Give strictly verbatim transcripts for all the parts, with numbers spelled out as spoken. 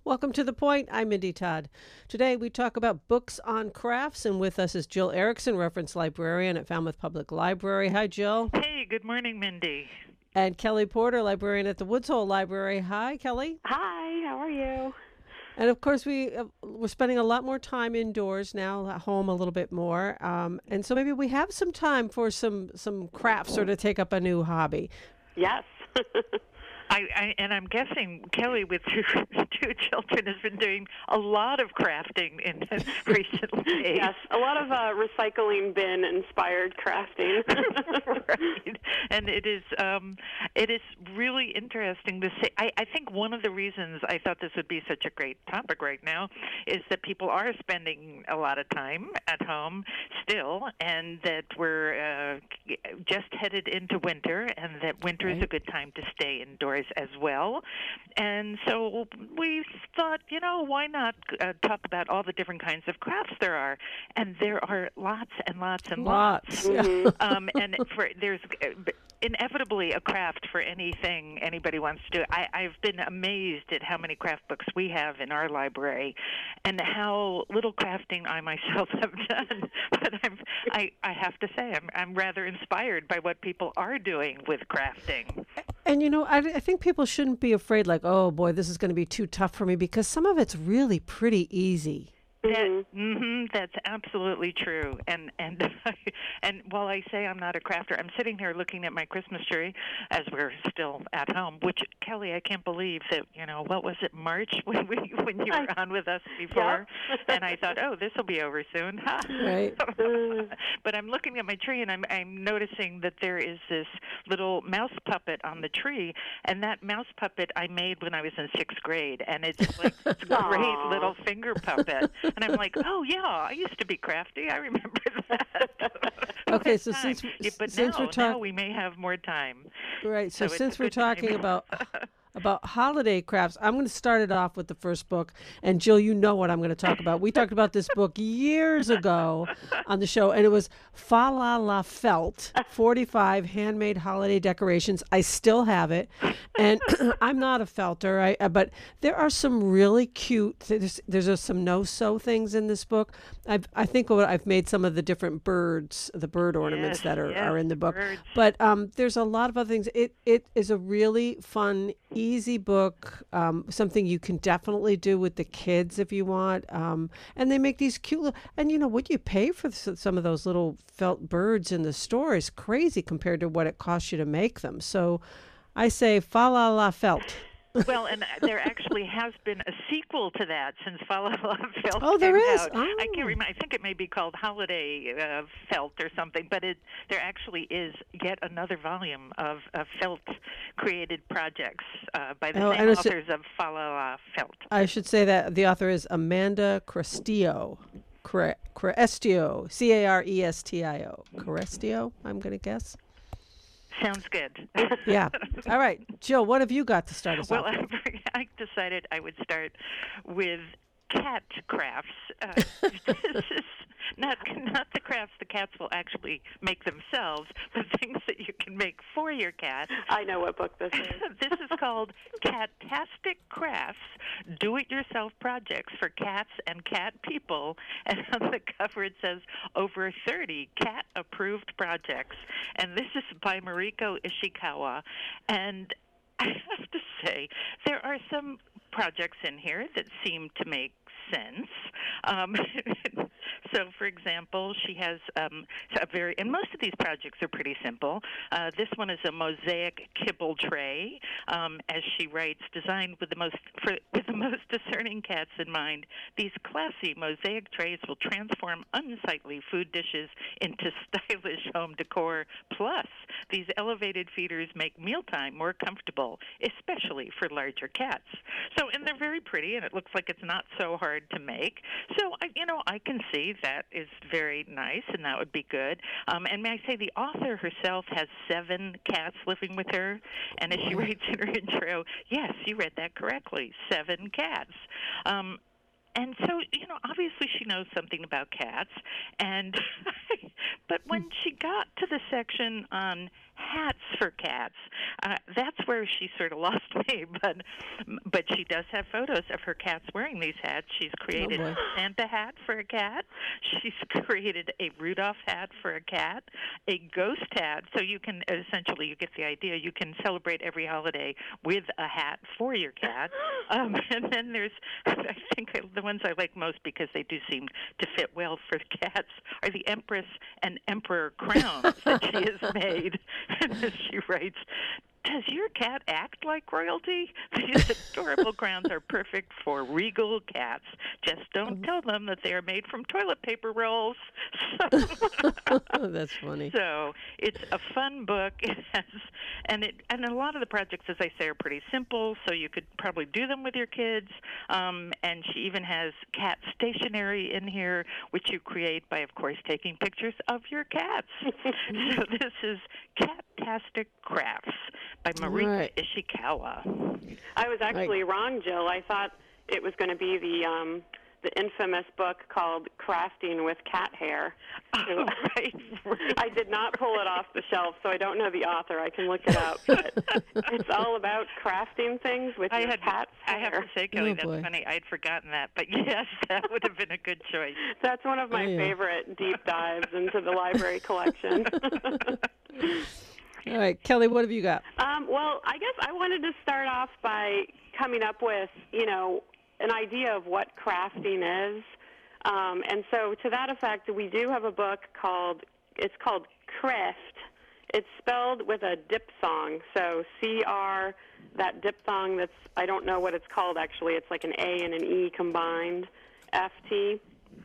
Welcome to The Point. I'm Mindy Todd. Today we talk about books on crafts, and with us is Jill Erickson, reference librarian at Falmouth Public Library. Hi, Jill. Hey, good morning, Mindy. And Kelly Porter, librarian at the Woods Hole Library. Hi, Kelly. Hi, how are you? And of course, we, uh, we're spending a lot more time indoors now, at home a little bit more. Um, and so maybe we have some time for some, some crafts or to take up a new hobby. Yes. I, I and I'm guessing Kelly, with two, two children, has been doing a lot of crafting in recent days. Yes, a lot of uh, recycling bin inspired crafting. Right, and it is um, it is really interesting to see. I, I think one of the reasons I thought this would be such a great topic right now is that people are spending a lot of time at home still, and that we're uh, just headed into winter, and that winter right. is a good time to stay indoors as well. And so we thought, you know, why not uh, talk about all the different kinds of crafts there are? And there are lots and lots and lots. lots. Mm-hmm. um, and for there's inevitably a craft for anything anybody wants to do. I, I've been amazed at how many craft books we have in our library and how little crafting I myself have done. But I'm, I, I have to say, I'm, I'm rather inspired by what people are doing with crafting. And, you know, I, I think people shouldn't be afraid, like, oh, boy, this is going to be too tough for me, because some of it's really pretty easy. That, mm-hmm, that's absolutely true. And and and while I say I'm not a crafter, I'm sitting here looking at my Christmas tree as we're still at home, which, Kelly, I can't believe that, you know, what was it, March when we when you were on with us before? Yeah. And I thought, oh, this will be over soon. Right. But I'm looking at my tree, and I'm, I'm noticing that there is this little mouse puppet on the tree, and that mouse puppet I made when I was in sixth grade, and it's like this great little finger puppet. And I'm like, oh, yeah, I used to be crafty. I remember that. Okay, so since, yeah, but since now, we're talking... now we may have more time. Right, so, so since we're talking about... about holiday crafts, I'm going to start it off with the first book. And Jill, you know what I'm going to talk about. We talked about this book years ago on the show, and it was Fa La La Felt, forty-five Handmade Holiday Decorations. I still have it. And I'm not a felter, I, but there are some really cute, there's, there's some no-sew things in this book. I've, I think what I've made some of the different birds, the bird ornaments yes, that are, yes, are in the book. Birds. But um, there's a lot of other things. It It is a really fun, easy book, um, something you can definitely do with the kids if you want. Um, and they make these cute little, and you know, what you pay for some of those little felt birds in the store is crazy compared to what it costs you to make them. So I say Fa La La Felt. Well, and there actually has been a sequel to that since Fa La La Felt Oh, there came is? out. Oh. I can't remember. I think it may be called Holiday uh, Felt or something, but it there actually is yet another volume of, of felt-created projects uh, by the Oh, same and it's- authors of Fa La La Felt. I should say that the author is Amanda Crestio. Cre- Crestio, C A R E S T I O. Crestio, I'm going to guess. Sounds good. Yeah. All right. Jill, what have you got to start us Well, off? I, I decided I would start with cat crafts. Uh, this is not not the crafts the cats will actually make themselves, but things that you can make for your cat. I know what book this is. This is called Catastic Crafts, Do-It-Yourself Projects for Cats and Cat People. And on the cover it says, over thirty cat-approved projects. And this is by Mariko Ishikawa. And I have to say, there are some projects in here that seem to make sense. Um, so, for example, she has um, a very, and most of these projects are pretty simple. Uh, this one is a mosaic kibble tray, um, as she writes, designed with the most for, with the most discerning cats in mind. These classy mosaic trays will transform unsightly food dishes into stylish home decor. Plus, these elevated feeders make mealtime more comfortable, especially for larger cats. So, and they're very pretty, and it looks like it's not so hard to make. So, I, you know, I can see that is very nice, and that would be good. Um, and may I say, the author herself has seven cats living with her, and as she writes in her intro, yes, you read that correctly, seven cats. Um, and so, you know, obviously she knows something about cats. And but when she got to the section on hats for cats, uh, that's where she sort of lost me. But but she does have photos of her cats wearing these hats. She's created Oh, a boy. Santa hat for a cat. She's created a Rudolph hat for a cat, a ghost hat. So you can essentially, you get the idea. You can celebrate every holiday with a hat for your cat. Um, and then there's, I think the ones I like most because they do seem to fit well for cats are the Empress and Emperor crowns that she has made. And as she writes, does your cat act like royalty? These adorable crowns are perfect for regal cats. Just don't tell them that they are made from toilet paper rolls. Oh, that's funny. So it's a fun book. It has, and it and a lot of the projects, as I say, are pretty simple. So you could probably do them with your kids. Um, and she even has cat stationery in here, which you create by, of course, taking pictures of your cats. So this is Catastic Crafts by Marika Right. Ishikawa. I was actually wrong, Jill. I thought it was going to be the um, the infamous book called Crafting with Cat Hair. Oh, right, right. I did not pull it off the shelf, so I don't know the author. I can look it up. But it's all about crafting things with I your had, cat's I hair. have to say, Kelly, Oh, that's boy. funny. I'd forgotten that. But yes, that would have been a good choice. That's one of my Oh, yeah. favorite deep dives into the library collection. All right, Kelly, what have you got? Um, well, I guess I wanted to start off by coming up with, you know, an idea of what crafting is. Um, and so to that effect, we do have a book called, it's called Creft. It's spelled with a diphthong. So C R, that diphthong that's, I don't know what it's called actually. It's like an A and an E combined, F T.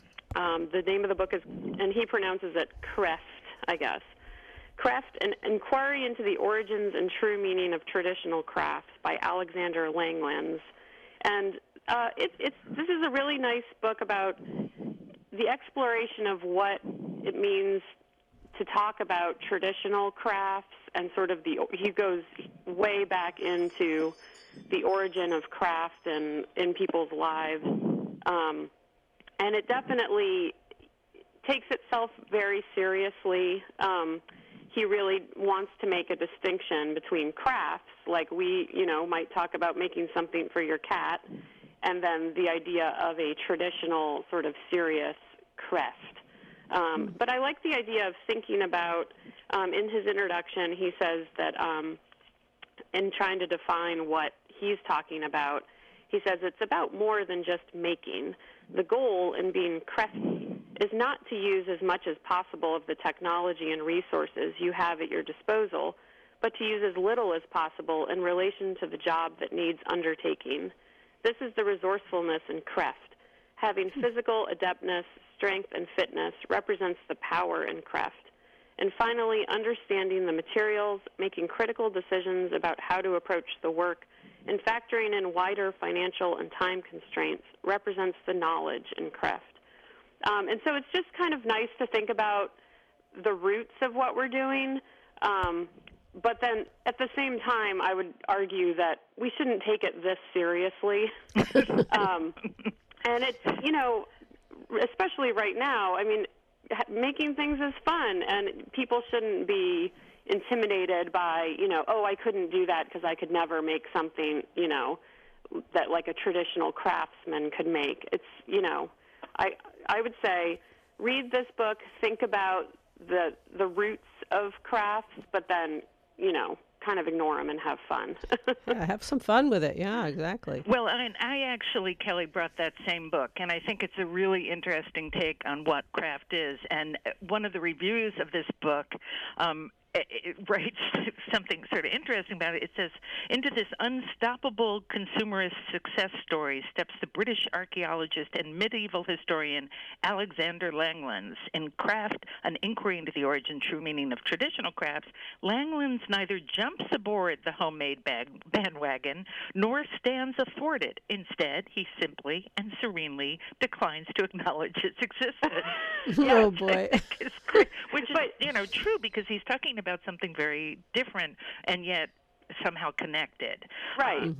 Um, the name of the book is, and he pronounces it Creft, I guess. Craft, an inquiry into the origins and true meaning of traditional crafts by Alexander Langlands. And uh, it, it's, this is a really nice book about the exploration of what it means to talk about traditional crafts and sort of the, he goes way back into the origin of craft and in people's lives. Um, and it definitely takes itself very seriously. Um, He really wants to make a distinction between crafts, like we, you know, might talk about making something for your cat, and then the idea of a traditional sort of serious craft. Um, but I like the idea of thinking about, um, in his introduction, he says that um, in trying to define what he's talking about, he says it's about more than just making. The goal in being crafty is not to use as much as possible of the technology and resources you have at your disposal, but to use as little as possible in relation to the job that needs undertaking. This is the resourcefulness in craft. Having physical adeptness, strength, and fitness represents the power in craft. And finally, understanding the materials, making critical decisions about how to approach the work, and factoring in wider financial and time constraints represents the knowledge in craft. Um, and so it's just kind of nice to think about the roots of what we're doing. Um, but then at the same time, I would argue that we shouldn't take it this seriously. um, and it's, you know, especially right now, I mean, ha- making things is fun, and people shouldn't be intimidated by, you know, oh, I couldn't do that because I could never make something, you know, that like a traditional craftsman could make. It's, you know, I I would say read this book, think about the the roots of crafts, but then, you know, kind of ignore them and have fun. Yeah, have some fun with it. Yeah, exactly. Well, and I actually, Kelly, brought that same book, and I think it's a really interesting take on what craft is. And one of the reviews of this book um, it, it writes something sort of interesting about it. It says, into this unstoppable consumerist success story steps the British archaeologist and medieval historian Alexander Langlands. In Craft, an inquiry into the origin, true meaning of traditional crafts, Langlands neither jumps aboard the homemade bag, bandwagon nor stands athwart it. Instead, he simply and serenely declines to acknowledge its existence. Oh, boy. It's great, which is, you know, true because he's talking about something very different and yet somehow connected. Right. Mm-hmm.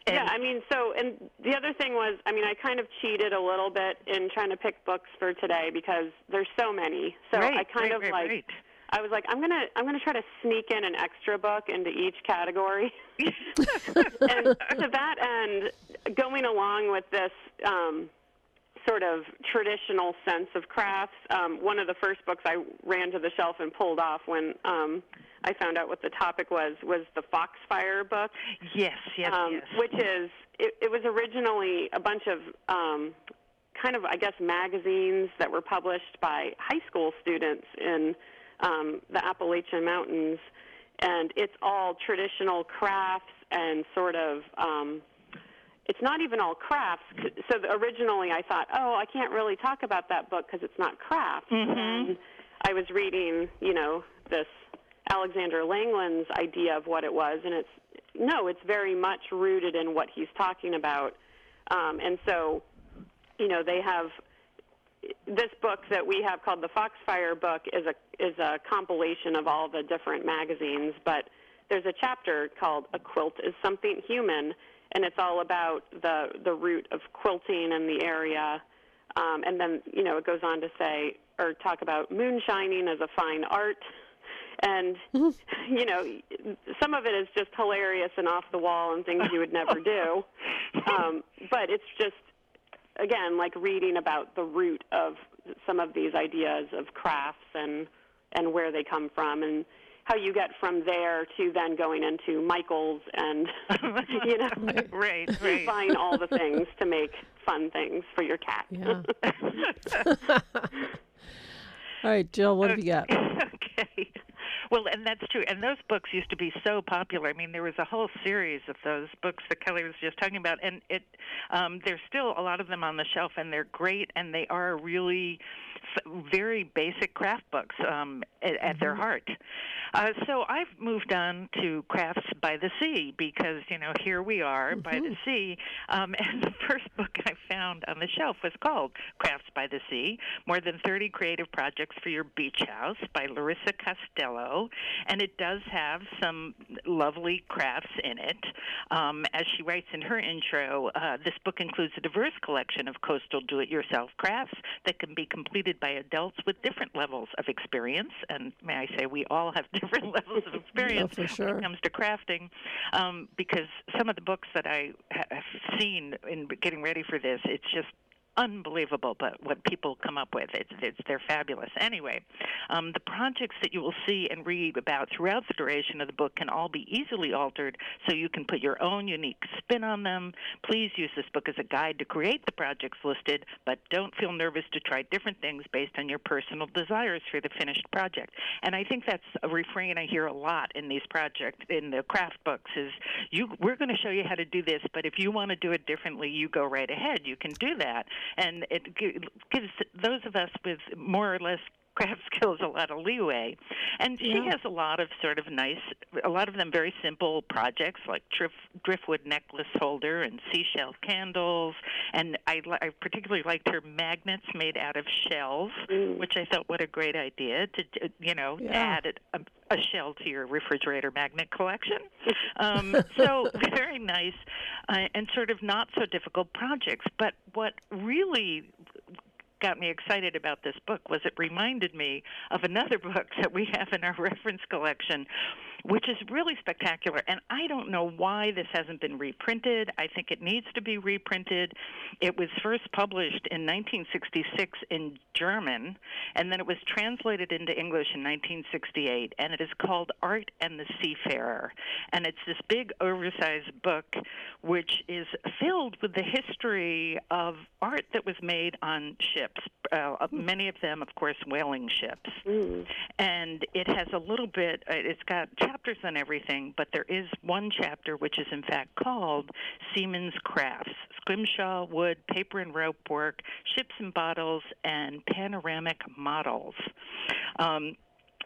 And yeah, I mean, so, and the other thing was, I mean, I kind of cheated a little bit in trying to pick books for today because there's so many. So right, I kind right, of right, like, right. I was like, I'm gonna, I'm gonna try to sneak in an extra book into each category. And to that end, going along with this um, sort of traditional sense of crafts, um, one of the first books I ran to the shelf and pulled off when um, I found out what the topic was was the Foxfire book. Yes, yes, um, yes. Which is, it, it was originally a bunch of um, kind of, I guess, magazines that were published by high school students in um, the Appalachian Mountains, and it's all traditional crafts and sort of, um, it's not even all crafts. So the, originally I thought, oh, I can't really talk about that book because it's not crafts. Mm-hmm. And I was reading, you know, this Alexander Langland's idea of what it was, and it's, no, it's very much rooted in what he's talking about. Um, and so, you know, they have this book that we have called the Foxfire book is a is a compilation of all the different magazines, but there's a chapter called A Quilt is Something Human, and it's all about the the root of quilting in the area. Um, and then, you know, it goes on to say, or talk about moonshining as a fine art. And, you know, some of it is just hilarious and off the wall and things you would never do. Um, but it's just, again, like reading about the root of some of these ideas of crafts and, and where they come from and how you get from there to then going into Michael's and, you know, right, right. buying all the things to make fun things for your cat. Yeah. All right, Jill, what have you got? Okay. Well, and that's true. And those books used to be so popular. I mean, there was a whole series of those books that Kelly was just talking about, and it um, there's still a lot of them on the shelf, and they're great, and they are really very basic craft books um, at, at mm-hmm. their heart. Uh, so I've moved on to Crafts by the Sea because, you know, here we are mm-hmm. by the sea. Um, and the first book I found on the shelf was called Crafts by the Sea, More Than thirty Creative Projects for Your Beach House by Larissa Costello. And it does have some lovely crafts in it. Um, as she writes in her intro, uh, this book includes a diverse collection of coastal do-it-yourself crafts that can be completed by adults with different levels of experience. And may I say, we all have different levels of experience yeah, for sure. when it comes to crafting, um, because some of the books that I have seen in getting ready for this, it's just unbelievable, but what people come up with, it's, it's they're fabulous. Anyway, um, the projects that you will see and read about throughout the duration of the book can all be easily altered so you can put your own unique spin on them. Please use this book as a guide to create the projects listed, but don't feel nervous to try different things based on your personal desires for the finished project. And I think that's a refrain I hear a lot in these projects, in the craft books, is you, we're going to show you how to do this, but if you want to do it differently, you go right ahead. You can do that. And it gives those of us with more or less craft skills a lot of leeway. And she yeah. has a lot of sort of nice, a lot of them very simple projects like drift, driftwood necklace holder and seashell candles. And I, I particularly liked her magnets made out of shells, mm. which I thought what a great idea to, you know, yeah. to add a, a shell to your refrigerator magnet collection. Um, so very nice uh, and sort of not so difficult projects. But what really got me excited about this book was it reminded me of another book that we have in our reference collection, which is really spectacular. And I don't know why this hasn't been reprinted. I think it needs to be reprinted. It was first published in nineteen sixty-six in German, and then it was translated into English in nineteen sixty-eight, and it is called Art and the Seafarer. And it's this big, oversized book which is filled with the history of art that was made on ships, uh, many of them, of course, whaling ships. Mm. And it has a little bit, it's got chapters on everything, but there is one chapter which is in fact called Seaman's Crafts, scrimshaw, wood, paper and rope work, ships and bottles, and panoramic models. Um,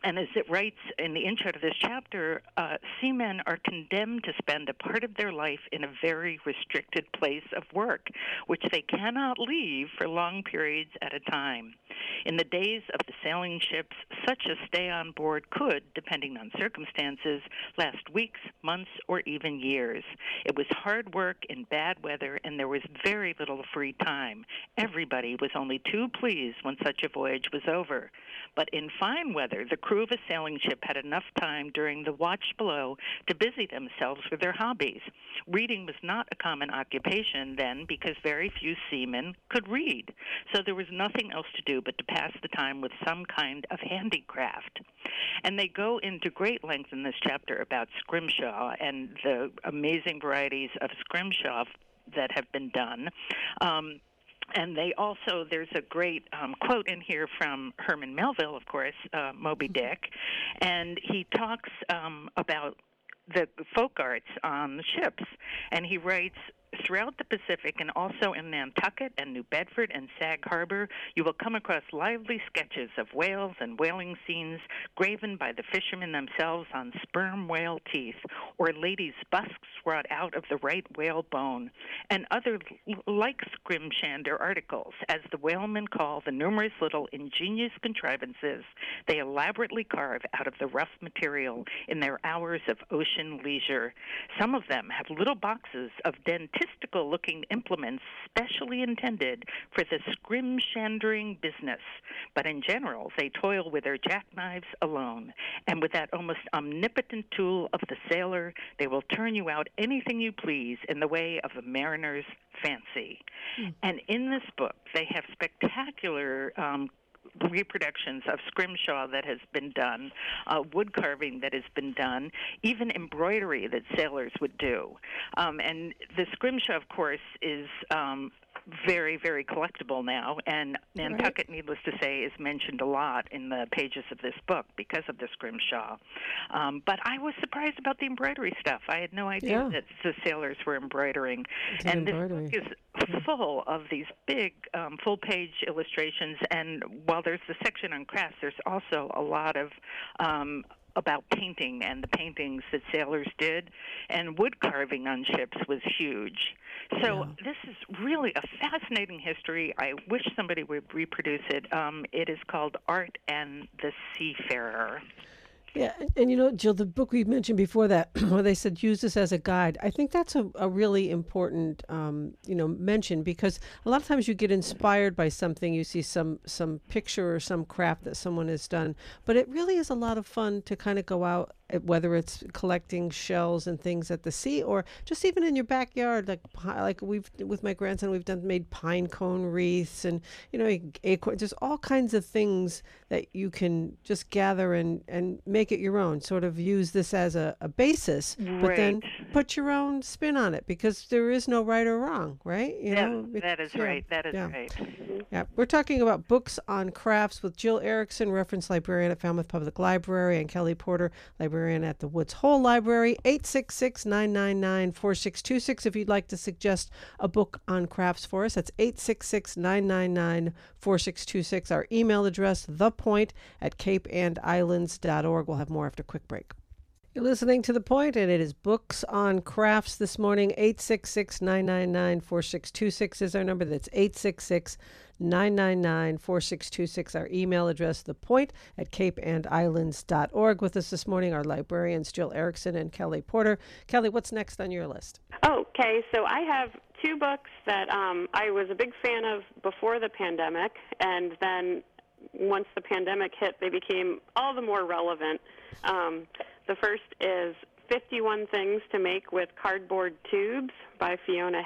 And as it writes in the intro to this chapter, uh, seamen are condemned to spend a part of their life in a very restricted place of work, which they cannot leave for long periods at a time. In the days of the sailing ships, such a stay on board could, depending on circumstances, last weeks, months, or even years. It was hard work in bad weather, and there was very little free time. Everybody was only too pleased when such a voyage was over. But in fine weather, the crew of a sailing ship had enough time during the watch below to busy themselves with their hobbies. Reading was not a common occupation then because very few seamen could read. So there was nothing else to do but to pass the time with some kind of handicraft. And they go into great length in this chapter about scrimshaw and the amazing varieties of scrimshaw that have been done. Um, And they also, there's a great um, quote in here from Herman Melville, of course, uh, Moby Dick, and he talks um, about the folk arts on the ships, and he writes, throughout the Pacific and also in Nantucket and New Bedford and Sag Harbor, you will come across lively sketches of whales and whaling scenes graven by the fishermen themselves on sperm whale teeth, or ladies' busks wrought out of the right whale bone, and other like scrimshander articles, as the whalemen call the numerous little ingenious contrivances they elaborately carve out of the rough material in their hours of ocean leisure. Some of them have little boxes of dentistical-looking implements specially intended for the scrimshandering business, but in general they toil with their jackknives alone, and with that almost omnipotent tool of the sailor they will turn you out anything you please in the way of a mariner's fancy. Mm. And in this book they have spectacular um, reproductions of scrimshaw that has been done, uh, wood carving that has been done, even embroidery that sailors would do. Um, and the scrimshaw, of course, is um, very, very collectible now, and Nantucket, right, needless to say, is mentioned a lot in the pages of this book because of the scrimshaw. Um, but I was surprised about the embroidery stuff. I had no idea yeah. that the sailors were embroidering. It's and embroidery. This book is full of these big um, full-page illustrations, and while there's the section on crafts, there's also a lot of um, about painting and the paintings that sailors did, and wood carving on ships was huge. So yeah. this is really a fascinating history. I wish somebody would reproduce it. Um, it is called Art and the Seafarer. Yeah, and, and you know, Jill, the book we mentioned before that, where they said use this as a guide, I think that's a, a really important, um, you know, mention, because a lot of times you get inspired by something, you see some some picture or some craft that someone has done, but it really is a lot of fun to kind of go out, whether it's collecting shells and things at the sea, or just even in your backyard, like like we've with my grandson, we've done made pine cone wreaths, and you know, acorn, just all kinds of things that you can just gather and and make it your own. Sort of use this as a, a basis, right. but then put your own spin on it, because there is no right or wrong, right? You that, know, that is yeah, right. That is yeah. right. Yeah, we're talking about books on crafts with Jill Erickson, reference librarian at Falmouth Public Library, and Kelly Porter, librarian at the Woods Hole Library. Eight six six, nine nine nine, four six two six if you'd like to suggest a book on crafts for us. That's eight six six, nine nine nine, four six two six. Our email address, thepoint at cape and islands dot org. We'll have more after a quick break. You're listening to The Point, and it is Books on Crafts this morning. eight six six, nine nine nine, four six two six is our number. That's eight six six, nine nine nine, four six two six. Our email address, thepoint at cape and islands dot org. With us this morning are librarians Jill Erickson and Kelly Porter. Kelly, what's next on your list? Okay, so I have two books that um, I was a big fan of before the pandemic, and then once the pandemic hit, they became all the more relevant. Um, the first is fifty-one Things to Make with Cardboard Tubes by Fiona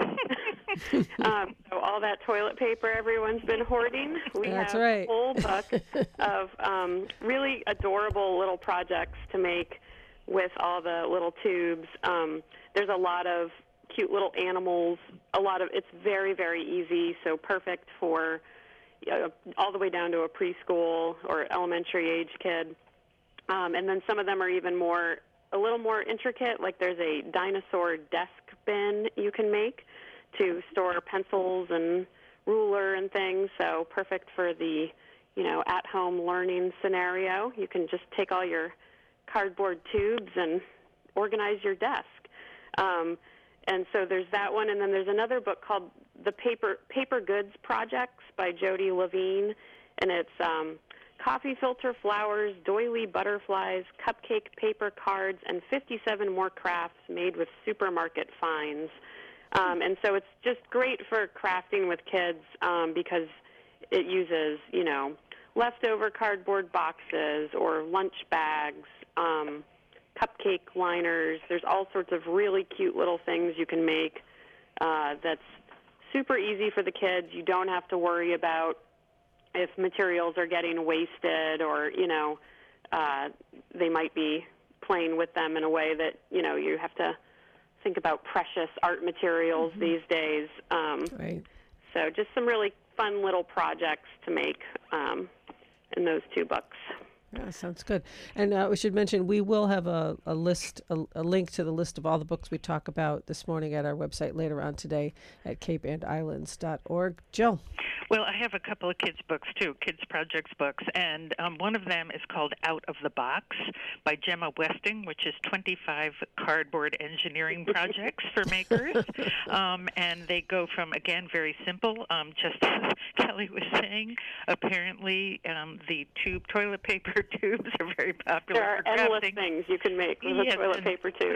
Hayes. um, so all that toilet paper everyone's been hoarding, we That's have right. a whole book of um, really adorable little projects to make with all the little tubes. Um, there's a lot of cute little animals. A lot of it's very, very easy, so perfect for uh, all the way down to a preschool or elementary age kid. Um, and then some of them are even more, a little more intricate, like there's a dinosaur desk bin you can make to store pencils and ruler and things, so perfect for the you know, at-home learning scenario. You can just take all your cardboard tubes and organize your desk. Um, and so there's that one, and then there's another book called The Paper Paper Goods Projects by Jody Levine, and it's um, coffee filter flowers, doily butterflies, cupcake paper cards, and fifty-seven more crafts made with supermarket finds. Um, and so it's just great for crafting with kids um, because it uses, you know, leftover cardboard boxes or lunch bags, um, cupcake liners. There's all sorts of really cute little things you can make uh, that's super easy for the kids. You don't have to worry about if materials are getting wasted or, you know, uh, they might be playing with them in a way that, you know, you have to think about precious art materials mm-hmm. these days. Um, right. So just some really fun little projects to make um, in those two books. Yeah, sounds good. And uh, we should mention we will have a, a list, a, a link to the list of all the books we talk about this morning at our website later on today at cape and islands dot org. Jill. Well, I have a couple of kids' books, too, kids' projects books, and um, one of them is called Out of the Box by Gemma Westing, which is twenty-five cardboard engineering projects for makers. Um, and they go from, again, very simple, um, just as Kelly was saying, apparently um, the tube toilet paper tubes are very popular There are for endless crafting. things you can make with Yes, a toilet and, paper tube.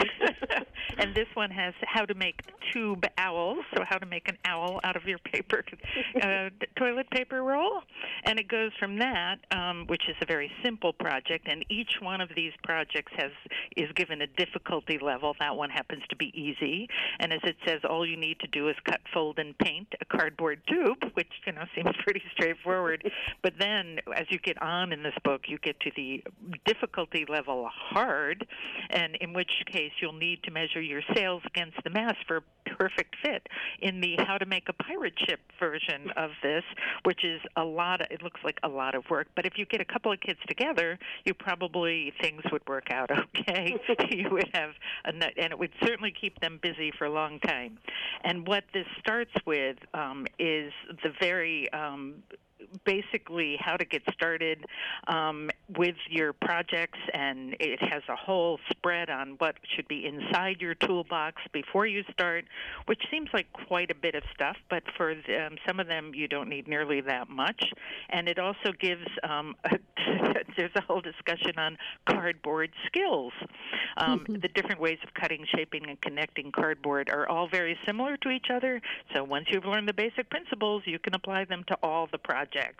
and this one has how to make tube owls, so how to make an owl out of your paper uh, toilet paper roll. And it goes from that, um, which is a very simple project, and each one of these projects has is given a difficulty level. That one happens to be easy. And as it says, all you need to do is cut, fold, and paint a cardboard tube, which, you know, seems pretty straightforward. But then as you get on in this book, you get to the difficulty level hard, and in which case you'll need to measure your sails against the mast for a perfect fit in the how to make a pirate ship version of this, which is a lot of, it looks like a lot of work. But if you get a couple of kids together, you probably, things would work out okay. You would have, a, and it would certainly keep them busy for a long time. And what this starts with um, is the very um, basically how to get started um, with your projects, and it has a whole spread on what should be inside your toolbox before you start, which seems like quite a bit of stuff, but for um, some of them you don't need nearly that much. And it also gives, um, a, there's a whole discussion on cardboard skills. Um, mm-hmm. The different ways of cutting, shaping, and connecting cardboard are all very similar to each other, so once you've learned the basic principles, you can apply them to all the projects.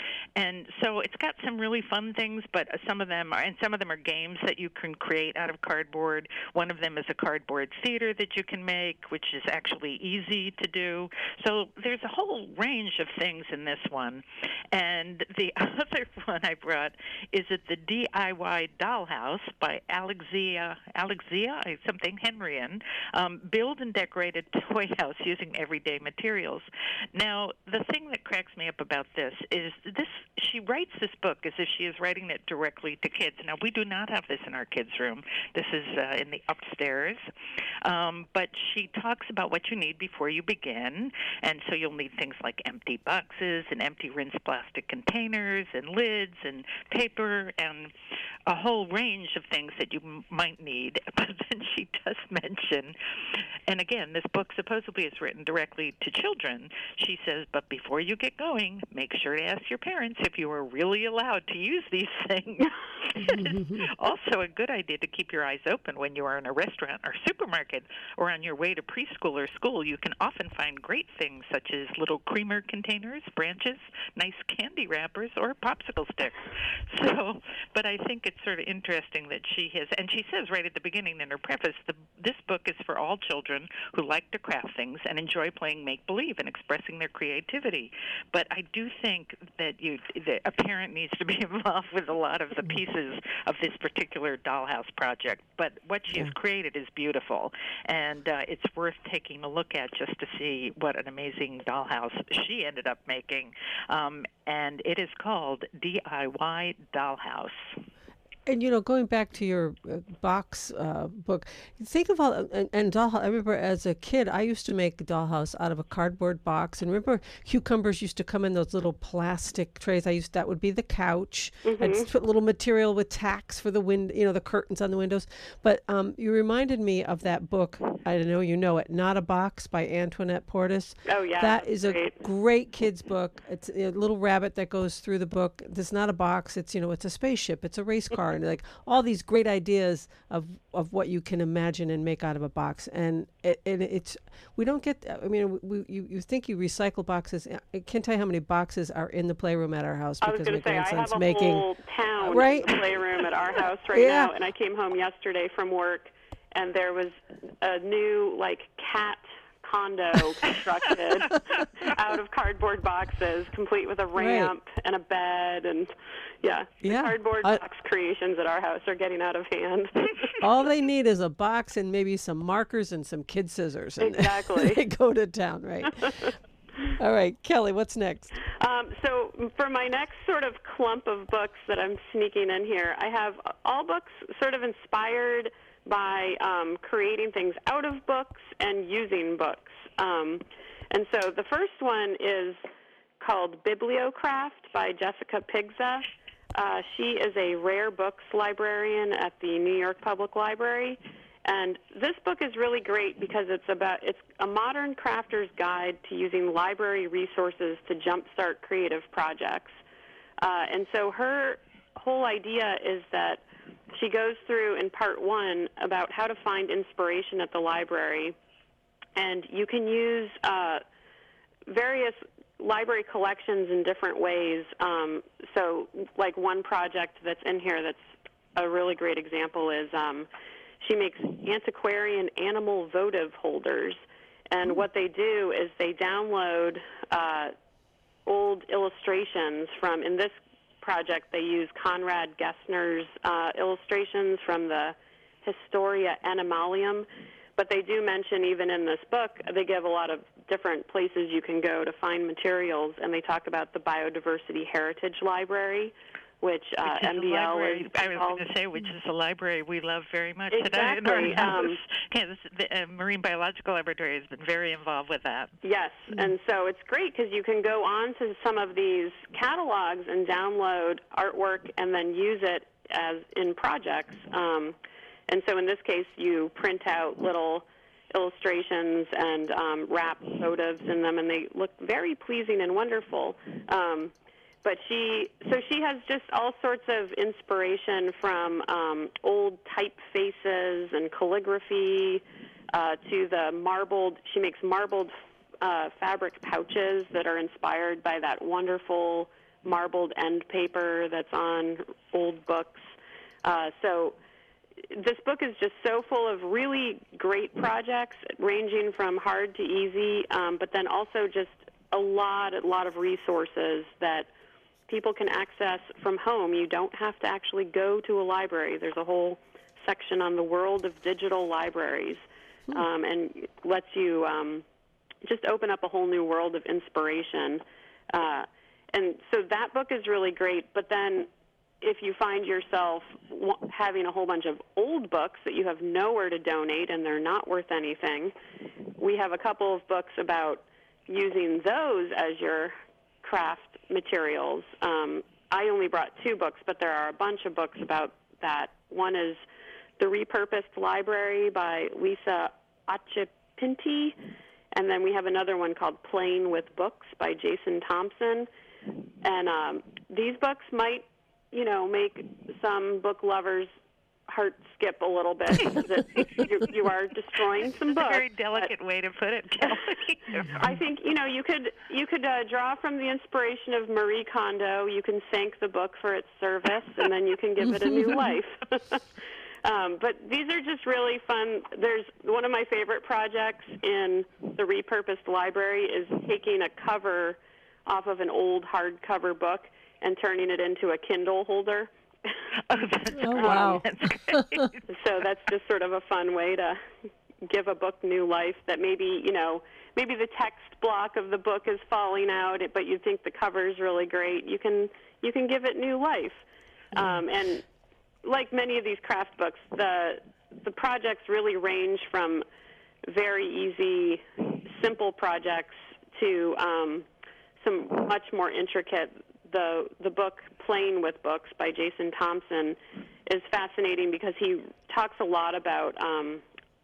And so it's got some really fun things, but some of them are, and some of them are games that you can create out of cardboard. One of them is a cardboard theater that you can make, which is actually easy to do. So there's a whole range of things in this one. And the other one I brought is at the D I Y Dollhouse by Alexia, Alexia something Henrian, um, build and decorate a toy house using everyday materials. Now, the thing that cracks me up about this is this, she writes this book as if she is writing it directly to kids. Now, we do not have this in our kids' room. This is uh, in the upstairs. Um, but she talks about what you need before you begin. And so you'll need things like empty boxes and empty rinsed plastic containers and lids and paper and a whole range of things that you m- might need. But then she does mention, and again, this book supposedly is written directly to children. She says, but before you get going, make sure to ask your parents if you are really allowed to use these things. It is also a good idea to keep your eyes open when you are in a restaurant or supermarket or on your way to preschool or school. You can often find great things such as little creamer containers, branches, nice candy wrappers, or popsicle sticks. So, but I think it's sort of interesting that she has, and she says right at the beginning in her preface, the, this book is for all children who like to craft things and enjoy playing make-believe and expressing their creativity. But I do think that you, that a parent needs to be involved with a lot of the pieces of this particular dollhouse project. But what she has created is beautiful, and uh, it's worth taking a look at just to see what an amazing dollhouse she ended up making. Um, and it is called D I Y Dollhouse. And, you know, going back to your uh, box uh, book, think of all, and, and dollhouse. I remember as a kid, I used to make a dollhouse out of a cardboard box. And remember, cucumbers used to come in those little plastic trays. I used, that would be the couch. Mm-hmm. I'd just put little material with tacks for the wind, you know, the curtains on the windows. But um, you reminded me of that book, I know you know it, Not a Box by Antoinette Portis. Oh, yeah. That is a great. great kid's book. It's a little rabbit that goes through the book. It's not a box. It's, you know, it's a spaceship. It's a race car. And like all these great ideas of, of what you can imagine and make out of a box. And it, it, it's, we don't get, I mean, we, you, you think you recycle boxes. I can't tell you how many boxes are in the playroom at our house I was because my going to say, I grandson's have a making. whole town right? in the playroom at our house right Yeah. now. And I came home yesterday from work, and there was a new, like, cat condo constructed out of cardboard boxes, complete with a ramp Right. and a bed, and yeah, the Yeah. cardboard I- box creations at our house are getting out of hand. All they need is a box and maybe some markers and some kid scissors. And Exactly. they go to town, right? All right, Kelly, what's next? Um, so for my next sort of clump of books that I'm sneaking in here, I have all books sort of inspired by um, creating things out of books and using books. Um, and so the first one is called Bibliocraft by Jessica Pigza. Uh, she is a rare books librarian at the New York Public Library. And this book is really great because it's about it's a modern crafter's guide to using library resources to jumpstart creative projects. Uh, and so her whole idea is that she goes through in part one about how to find inspiration at the library. And you can use uh, various library collections in different ways. Um, so like one project that's in here that's a really great example is um, she makes antiquarian animal votive holders. And what they do is they download uh, old illustrations from, in this project, they use Conrad Gessner's uh, illustrations from the Historia Animalium. But they do mention, even in this book, they give a lot of different places you can go to find materials, and they talk about the Biodiversity Heritage Library, which, uh, which is M a B L library, is I was called. going to say, which is a library we love very much. Exactly. And I, in our Um, house, yeah, this, the uh, Marine Biological Laboratory has been very involved with that. Yes, and so it's great because you can go on to some of these catalogs and download artwork and then use it as in projects. Um, and so in this case, you print out little illustrations and um, wrap votives in them, and they look very pleasing and wonderful. Um, but she, so she has just all sorts of inspiration from um, old typefaces and calligraphy uh, to the marbled. She makes marbled uh, fabric pouches that are inspired by that wonderful marbled end paper that's on old books. Uh, so this book is just so full of really great projects, ranging from hard to easy, um, but then also just a lot, a lot of resources that people can access from home. You don't have to actually go to a library. There's a whole section on the world of digital libraries, um, and lets you um, just open up a whole new world of inspiration. Uh, and so that book is really great, but then if you find yourself having a whole bunch of old books that you have nowhere to donate and they're not worth anything, we have a couple of books about using those as your craft materials. Um, I only brought two books, but there are a bunch of books about that. One is The Repurposed Library by Lisa Achipinti, and then we have another one called Playing with Books by Jason Thompson. And um, these books might, you know, make some book lovers' heart skip a little bit. That you, you are destroying some That's books. a very delicate way to put it, Kelly. I think, you know, you could you could uh, draw from the inspiration of Marie Kondo. You can thank the book for its service, and then you can give it a new life. um, but these are just really fun. There's one of my favorite projects in the Repurposed Library is taking a cover off of an old hardcover book and turning it into a Kindle holder. Oh, that's Oh, great. wow. That's great. So that's just sort of a fun way to give a book new life, that maybe, you know, maybe the text block of the book is falling out, but you think the cover is really great. You can you can give it new life. Um, and like many of these craft books, the the projects really range from very easy, simple projects to um, some much more intricate. The the book Playing with Books by Jason Thompson is fascinating because he talks a lot about um,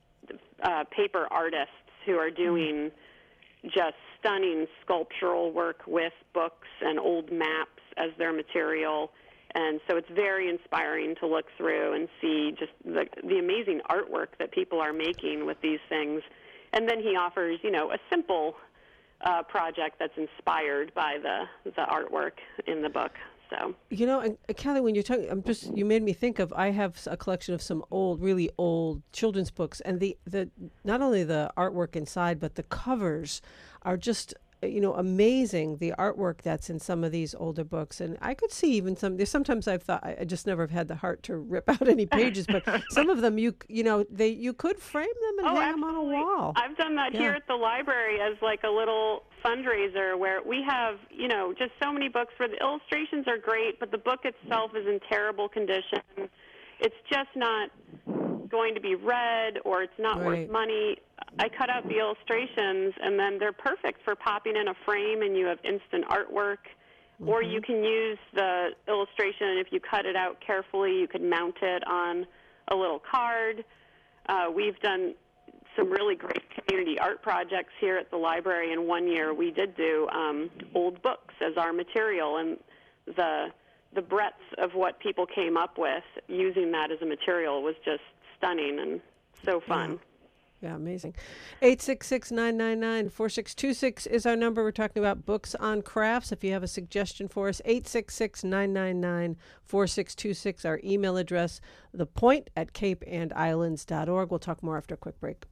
uh, paper artists who are doing just stunning sculptural work with books and old maps as their material. And so it's very inspiring to look through and see just the, the amazing artwork that people are making with these things. And then he offers, you know, a simple uh, project that's inspired by the, the artwork in the book. So, you know, and uh, Kelly, when you're talking, I'm just you made me think of. I have a collection of some old, really old children's books, and the the not only the artwork inside, but the covers are just, you know, amazing. The artwork that's in some of these older books, and I could see even some. There's sometimes I've thought I just never have had the heart to rip out any pages, but some of them you you know they you could frame them and oh, hang absolutely. them on a wall. I've done that Yeah. here at the library as like a little fundraiser where we have, you know, just so many books where the illustrations are great, but the book itself is in terrible condition. It's just not going to be read, or it's not Right. worth money. I cut out the illustrations, and then they're perfect for popping in a frame, and you have instant artwork. Mm-hmm. Or you can use the illustration, and if you cut it out carefully, you could mount it on a little card. Uh, we've done some really great community art projects here at the library, and one year we did do um, old books as our material, and the the breadth of what people came up with using that as a material was just stunning and so fun. Yeah, yeah, amazing. eight six six, nine nine nine, four six two six is our number. We're talking about books on crafts. If you have a suggestion for us, eight six six, nine nine nine, four six two six, our email address, thepoint at cape and islands dot org. We'll talk more after a quick break.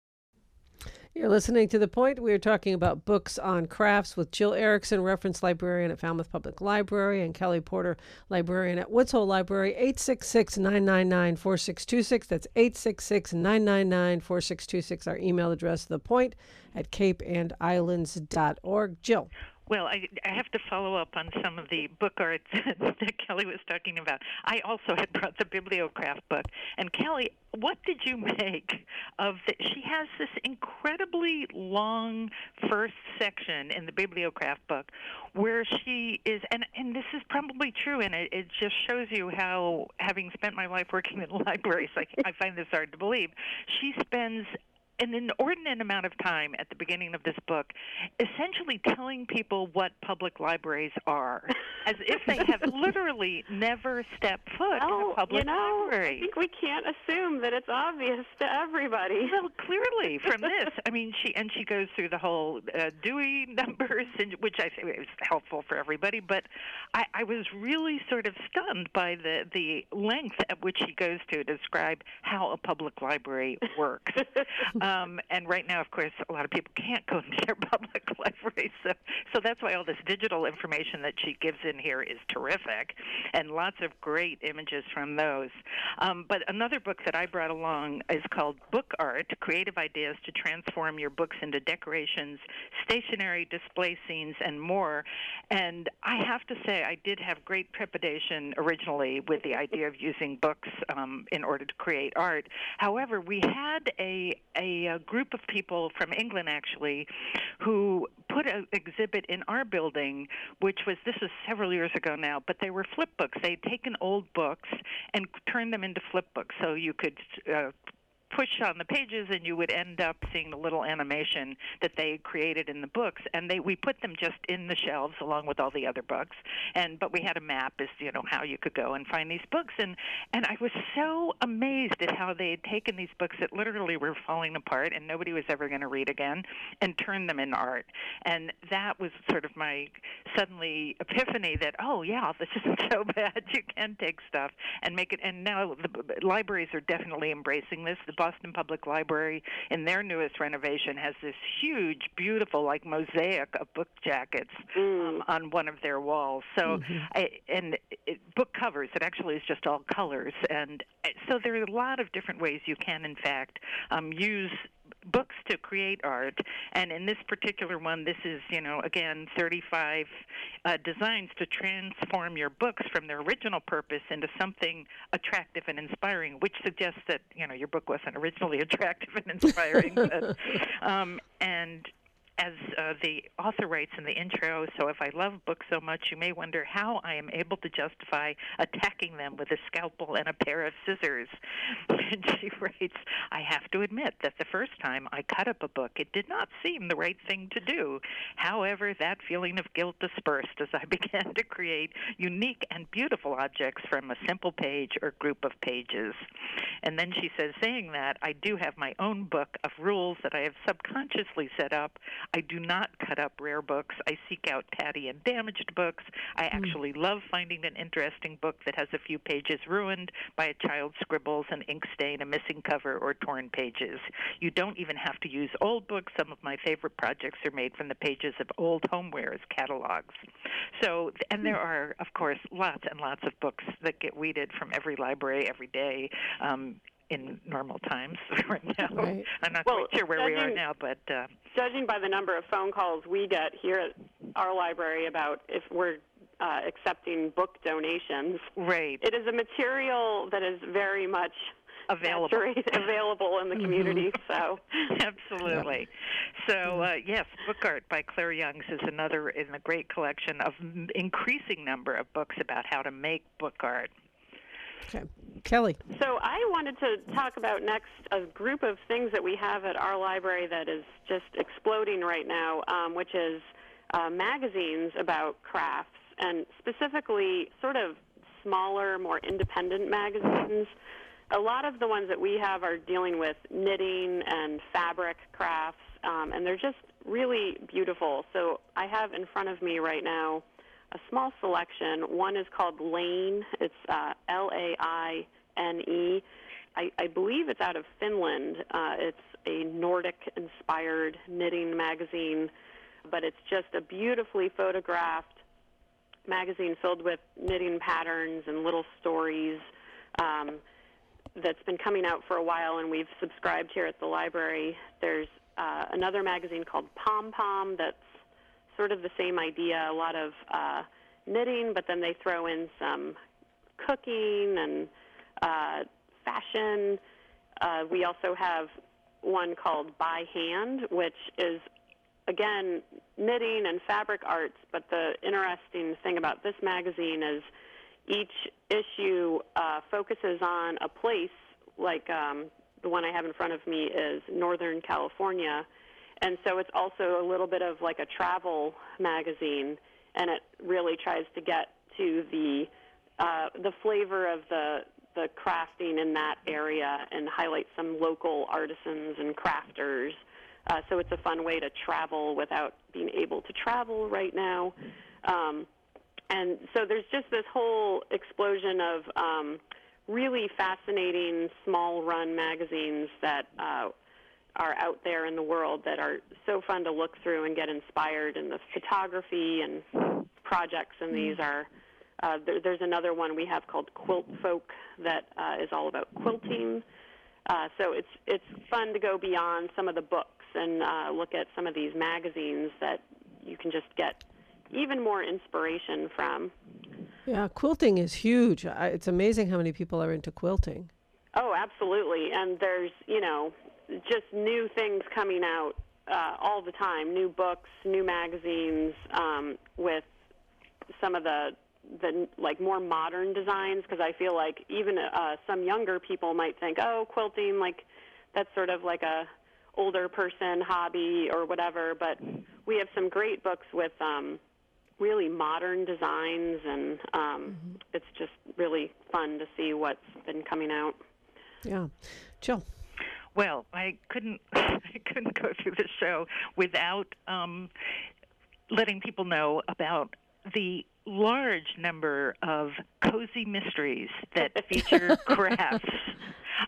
You're listening to The Point. We're talking about books on crafts with Jill Erickson, reference librarian at Falmouth Public Library, and Kelly Porter, librarian at Woods Hole Library. eight six six, nine nine nine, four six two six. That's eight six six, nine nine nine, four six two six. Our email address, thepoint at cape and islands dot org. Jill. Well, I, I have to follow up on some of the book art that Kelly was talking about. I also had brought the Bibliocraft book. And Kelly, what did you make of the, she has this incredibly long first section in the Bibliocraft book where she is, and, and this is probably true, and it, it just shows you how, having spent my life working in libraries, I, I find this hard to believe, she spends an inordinate amount of time at the beginning of this book essentially telling people what public libraries are, as if they have literally never stepped foot oh, in a public you know, library. I think we can't assume that it's obvious to everybody. Well, clearly from this, I mean, she and she goes through the whole uh, Dewey numbers, and, which I think is helpful for everybody, but I, I was really sort of stunned by the, the length at which she goes to describe how a public library works. Um, and right now, of course, a lot of people can't go into their public libraries, so, so that's why all this digital information that she gives in here is terrific, and lots of great images from those. Um, but another book that I brought along is called Book Art, Creative Ideas to Transform Your Books into Decorations, Stationery, Display Scenes, and More. And I have to say, I did have great trepidation originally with the idea of using books um, in order to create art. However, we had a, a a group of people from England, actually, who put an exhibit in our building, which was, this was several years ago now, but they were flip books. They'd taken old books and turned them into flip books, so you could uh, push on the pages and you would end up seeing the little animation that they created in the books, and they we put them just in the shelves along with all the other books, and but we had a map as you know how you could go and find these books, and and I was so amazed at how they had taken these books that literally were falling apart and nobody was ever going to read again and turned them into art. And that was sort of my suddenly epiphany that, oh yeah, this isn't so bad. You can take stuff and make it, and now the libraries are definitely embracing this. The Boston Public Library, in their newest renovation, has this huge, beautiful, like mosaic of book jackets mm. um, on one of their walls. So, Mm-hmm. I, and it, book covers. It actually is just all colors, and so there are a lot of different ways you can, in fact, um, use books to create art. And in this particular one, this is, you know, again, thirty-five uh, designs to transform your books from their original purpose into something attractive and inspiring, which suggests that, you know, your book wasn't originally attractive and inspiring. but, um, and as uh, the author writes in the intro, so if I love books so much, you may wonder how I am able to justify attacking them with a scalpel and a pair of scissors. And she writes, I have to admit that the first time I cut up a book, it did not seem the right thing to do. However, that feeling of guilt dispersed as I began to create unique and beautiful objects from a simple page or group of pages. And then she says, saying that, I do have my own book of rules that I have subconsciously set up. I do not cut up rare books. I seek out tatty and damaged books. I actually mm. love finding an interesting book that has a few pages ruined by a child's scribbles, an ink stain, a missing cover, or torn pages. You don't even have to use old books. Some of my favorite projects are made from the pages of old homewares catalogs. So, and there are, of course, lots and lots of books that get weeded from every library every day. Um, in normal times right now. Right. I'm not well, quite sure where judging, we are now, but... Uh, judging by the number of phone calls we get here at our library about if we're uh, accepting book donations, right. it is a material that is very much available available in the community. So absolutely. So uh, yes, Book Art by Claire Youngs is another in a great collection of increasing number of books about how to make book art. Okay. Kelly. So I wanted to talk about next a group of things that we have at our library that is just exploding right now, um, which is uh, magazines about crafts, and specifically sort of smaller, more independent magazines. A lot of the ones that we have are dealing with knitting and fabric crafts, um, and they're just really beautiful. So I have in front of me right now a small selection. One is called Lane. It's uh, L A I N E. I, I believe it's out of Finland. Uh, it's a Nordic-inspired knitting magazine, but it's just a beautifully photographed magazine filled with knitting patterns and little stories um, that's been coming out for a while, and we've subscribed here at the library. There's uh, another magazine called Pom Pom that's sort of the same idea, a lot of uh, knitting, but then they throw in some cooking and uh, fashion. Uh, we also have one called By Hand, which is, again, knitting and fabric arts, but the interesting thing about this magazine is each issue uh, focuses on a place, like um, the one I have in front of me is Northern California. And so it's also a little bit of like a travel magazine, and it really tries to get to the uh, the flavor of the the crafting in that area and highlight some local artisans and crafters. Uh, so it's a fun way to travel without being able to travel right now. Um, and so there's just this whole explosion of um, really fascinating small-run magazines that uh, are out there in the world that are so fun to look through and get inspired. And the photography and projects in these are, uh, there, there's another one we have called Quilt Folk that uh, is all about quilting. Uh, so it's it's fun to go beyond some of the books and uh, look at some of these magazines that you can just get even more inspiration from. Yeah, quilting is huge. I, it's amazing how many people are into quilting. Oh, absolutely. And there's, you know, just new things coming out uh, all the time, new books, new magazines um, with some of the, the like more modern designs, because I feel like even uh, some younger people might think, oh, quilting, like that's sort of like a older person hobby or whatever, but we have some great books with um, really modern designs, and um, mm-hmm. it's just really fun to see what's been coming out. Yeah. Jill. Well, I couldn't I couldn't go through the show without um, letting people know about the large number of cozy mysteries that feature crafts.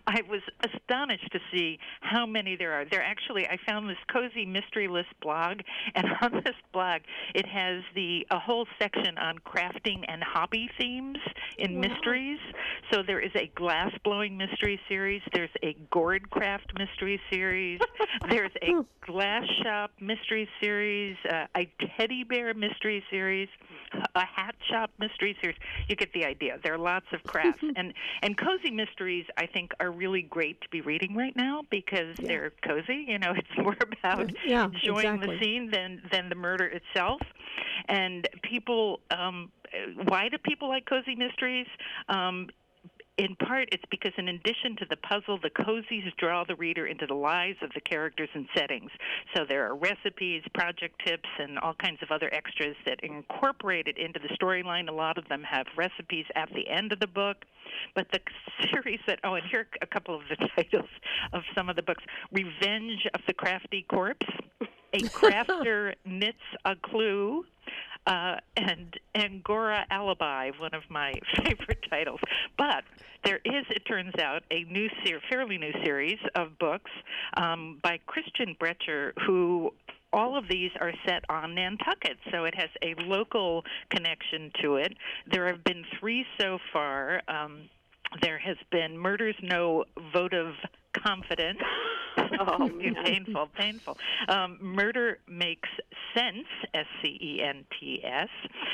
I was astonished to see how many there are. There actually, I found this Cozy Mystery List blog, and on this blog, it has the a whole section on crafting and hobby themes in Wow. mysteries. So there is a glass blowing mystery series. There's a gourd craft mystery series. There's a glass shop mystery series. Uh, a teddy bear mystery series. A hat shop mystery series. You get the idea. There are lots of crafts, and and cozy mysteries, I think, are really great to be reading right now because Yeah. they're cozy. You know, it's more about Yeah, enjoying exactly. the scene than than the murder itself. And people, um, why do people like cozy mysteries? Um, In part, it's because in addition to the puzzle, the cozies draw the reader into the lives of the characters and settings. So there are recipes, project tips, and all kinds of other extras that are incorporated into the storyline. A lot of them have recipes at the end of the book. But the series that, oh, and here are a couple of the titles of some of the books. Revenge of the Crafty Corpse, A Crafter Knits a Clue, Uh, and Angora Alibi, one of my favorite titles. But there is, it turns out, a new ser- fairly new series of books um, by Christian Brecher, who all of these are set on Nantucket, so it has a local connection to it. There have been three so far. Um, there has been Murder's No Votive Confidence. Oh, It's man. painful, painful. Um, Murder Makes Sense, S C E N T S.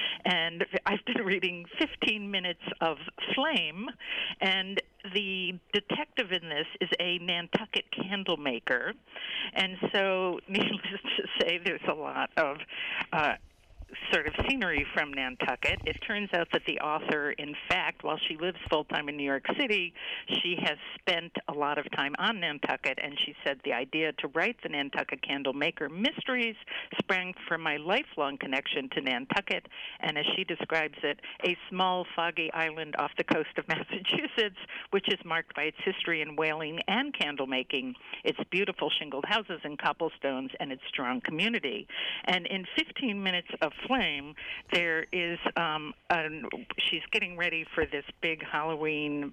And I've been reading fifteen minutes of Flame, and the detective in this is a Nantucket candle maker. And so, needless to say, there's a lot of uh, sort of scenery from Nantucket. It turns out that the author, in fact, while she lives full-time in New York City, she has spent a lot of time on Nantucket, and she said the idea to write the Nantucket Candle Maker Mysteries sprang from my lifelong connection to Nantucket, and as she describes it, a small, foggy island off the coast of Massachusetts, which is marked by its history in whaling and candle making, its beautiful shingled houses and cobblestones, and its strong community. And in fifteen minutes of Flame, there is, um, an, she's getting ready for this big Halloween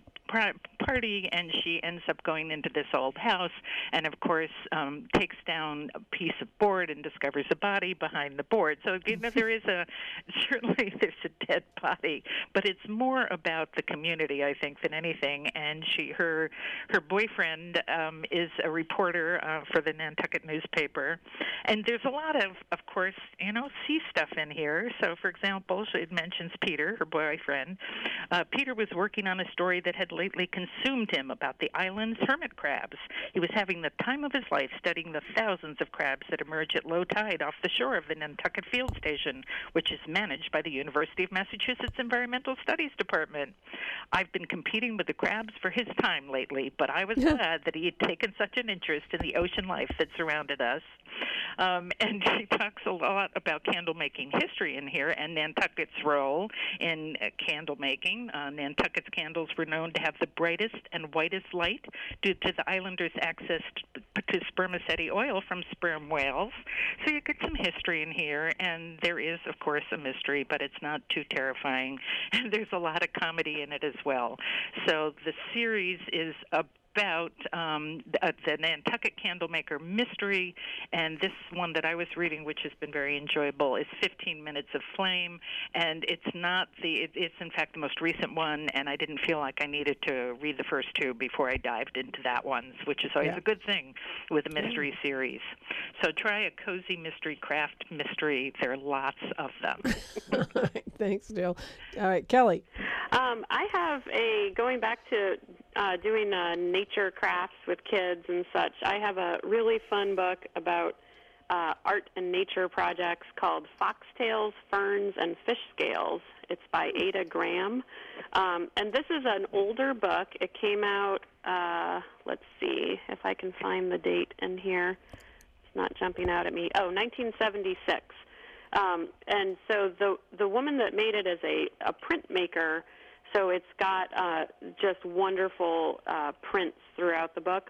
party, and she ends up going into this old house and, of course, um, takes down a piece of board and discovers a body behind the board. So, you know, there is a, certainly there's a dead body, but it's more about the community, I think, than anything. And she, her, her boyfriend um, is a reporter uh, for the Nantucket newspaper. And there's a lot of, of course, you know, sea stuff in here. So, for example, it mentions Peter, her boyfriend. Uh, Peter was working on a story that had lately consumed him about the island's hermit crabs. He was having the time of his life studying the thousands of crabs that emerge at low tide off the shore of the Nantucket Field Station, which is managed by the University of Massachusetts Environmental Studies Department. I've been competing with the crabs for his time lately, but I was glad that he had taken such an interest in the ocean life that surrounded us. Um, and she talks a lot about candle making history in here and Nantucket's role in uh, candle making. Uh, Nantucket's candles were known to have the brightest and whitest light due to the islanders' access to, to spermaceti oil from sperm whales. So you get some history in here, and there is, of course, a mystery, but it's not too terrifying. And there's a lot of comedy in it as well. So the series is a about um, the, the Nantucket Candlemaker Mystery, and this one that I was reading, which has been very enjoyable, is fifteen minutes of Flame, and it's not the, it, it's in fact the most recent one, and I didn't feel like I needed to read the first two before I dived into that one, which is always Yeah. a good thing with a mystery yeah. series. So try a cozy mystery craft mystery. There are lots of them. All right, thanks, Jill. All right, Kelly. Um, I have a, going back to uh, doing uh, nature crafts with kids and such, I have a really fun book about uh, art and nature projects called Foxtails, Ferns, and Fish Scales. It's by Ada Graham. Um, and this is an older book. It came out, uh, let's see if I can find the date in here. It's not jumping out at me. Oh, nineteen seventy-six. Um, and so the the woman that made it is a, a printmaker, so it's got uh, just wonderful uh, prints throughout the book.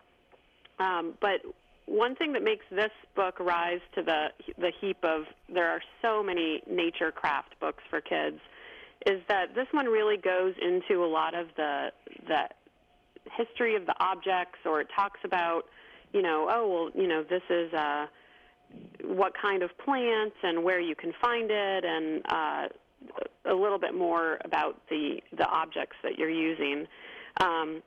Um, but one thing that makes this book rise to the the heap of, there are so many nature craft books for kids, is that this one really goes into a lot of the the history of the objects, or it talks about, you know, oh, well, you know, this is uh, what kind of plant and where you can find it, and uh, a little bit more about the, the objects that you're using. Um,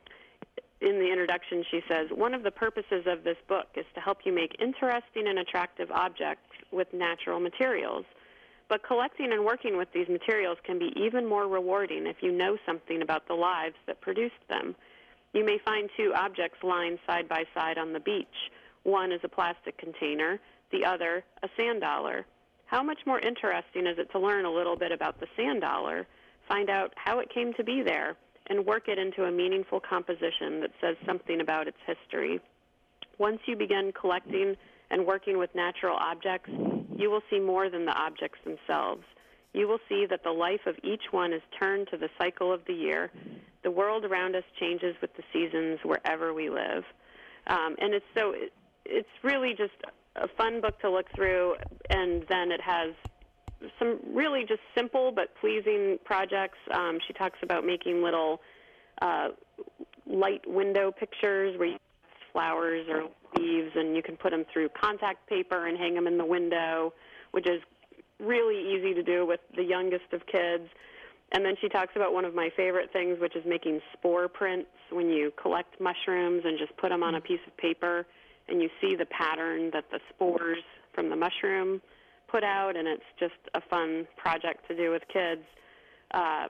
in the introduction, she says, one of the purposes of this book is to help you make interesting and attractive objects with natural materials. But collecting and working with these materials can be even more rewarding if you know something about the lives that produced them. You may find two objects lying side by side on the beach. One is a plastic container, the other a sand dollar. How much more interesting is it to learn a little bit about the sand dollar, find out how it came to be there, and work it into a meaningful composition that says something about its history? Once you begin collecting and working with natural objects, you will see more than the objects themselves. You will see that the life of each one is turned to the cycle of the year. The world around us changes with the seasons wherever we live. Um, and it's so it, it's really just a fun book to look through, and then it has some really just simple but pleasing projects. Um, she talks about making little uh, light window pictures where you have flowers or leaves, and you can put them through contact paper and hang them in the window, which is really easy to do with the youngest of kids. And then she talks about one of my favorite things, which is making spore prints, when you collect mushrooms and just put them on a piece of paper, and you see the pattern that the spores from the mushroom put out, and it's just a fun project to do with kids. Uh,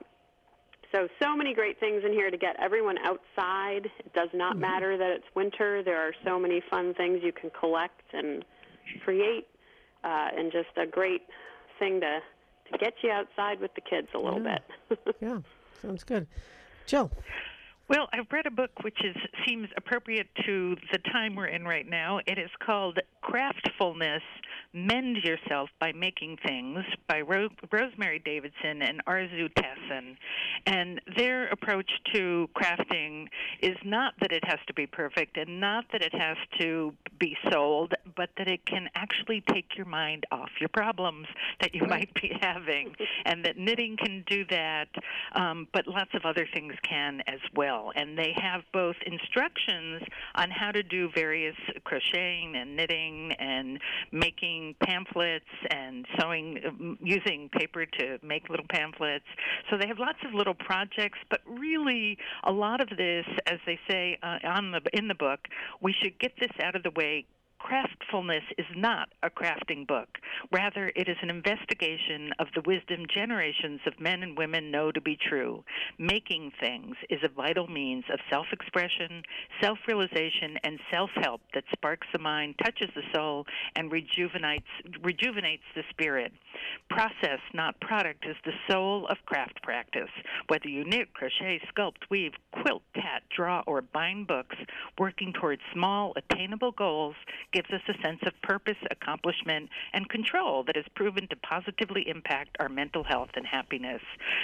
so, so many great things in here to get everyone outside. It does not mm-hmm. matter that it's winter. There are so many fun things you can collect and create, uh, and just a great thing to, to get you outside with the kids a little yeah. bit. Yeah, sounds good. Jill. Well, I've read a book which is seems appropriate to the time we're in right now. It is called Craftfulness, Mend Yourself by Making Things by Ro- Rosemary Davidson and Arzu Tassin. And their approach to crafting is not that it has to be perfect and not that it has to be sold, but that it can actually take your mind off your problems that you might be having, and that knitting can do that, um, but lots of other things can as well. And they have both instructions on how to do various crocheting and knitting and making pamphlets and sewing, using paper to make little pamphlets. So they have lots of little projects, but really a lot of this, as they say uh, on the in the book, we should get this out of the way. Craftfulness is not a crafting book. Rather, it is an investigation of the wisdom generations of men and women know to be true. Making things is a vital means of self-expression, self-realization, and self-help that sparks the mind, touches the soul, and rejuvenates, rejuvenates the spirit. Process, not product, is the soul of craft practice. Whether you knit, crochet, sculpt, weave, quilt, tat, draw, or bind books, working towards small, attainable goals gives us a sense of purpose, accomplishment, and control that has proven to positively impact our mental health and happiness.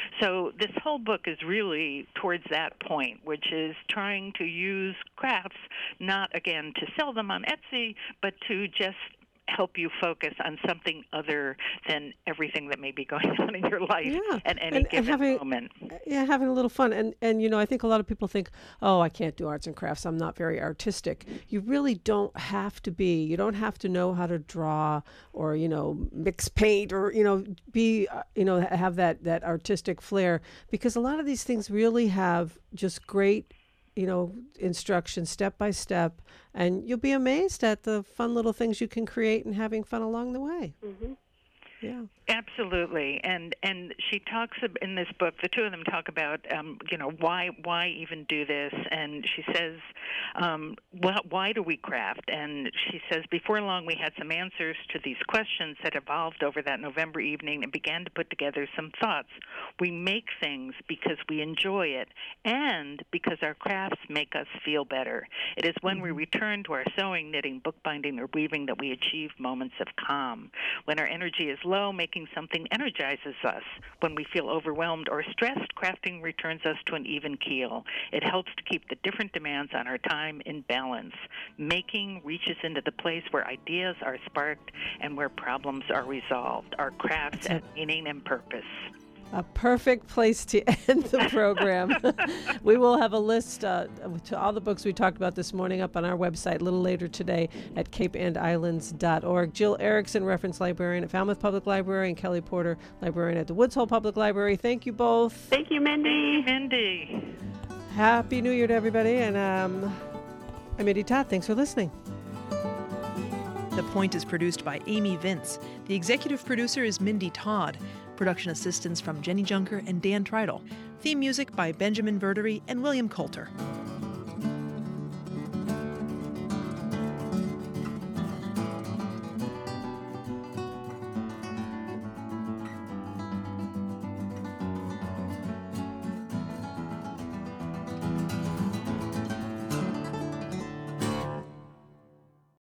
So this whole book is really towards that point, which is trying to use crafts, not, again, to sell them on Etsy, but to just help you focus on something other than everything that may be going on in your life yeah. at any and, given and having, moment. Yeah, having a little fun. And, and, you know, I think a lot of people think, oh, I can't do arts and crafts. I'm not very artistic. You really don't have to be. You don't have to know how to draw or, you know, mix paint or, you know, be, uh, you know, have that, that artistic flair, because a lot of these things really have just great, you know, instruction step by step, and you'll be amazed at the fun little things you can create and having fun along the way. Mm-hmm. Yeah. Absolutely, and and she talks in this book. The two of them talk about, um, you know, why why even do this, and she says, um, well, why do we craft? And she says, before long, we had some answers to these questions that evolved over that November evening, and began to put together some thoughts. We make things because we enjoy it, and because our crafts make us feel better. It is when we return to our sewing, knitting, bookbinding, or weaving that we achieve moments of calm. When our energy is low, making something energizes us. When we feel overwhelmed or stressed, crafting returns us to an even keel. It helps to keep the different demands on our time in balance. Making reaches into the place where ideas are sparked and where problems are resolved. Our crafts add meaning and purpose. A perfect place to end the program. We will have a list uh, to all the books we talked about this morning up on our website a little later today at cape and islands dot org. Jill Erickson, reference librarian at Falmouth Public Library, and Kelly Porter, librarian at the Woods Hole Public Library. Thank you both. Thank you, Mindy. Mindy. Happy New Year to everybody. And um, I'm Mindy Todd. Thanks for listening. The Point is produced by Amy Vince. The executive producer is Mindy Todd. Production assistance from Jenny Junker and Dan Treidel. Theme music by Benjamin Verdery and William Coulter.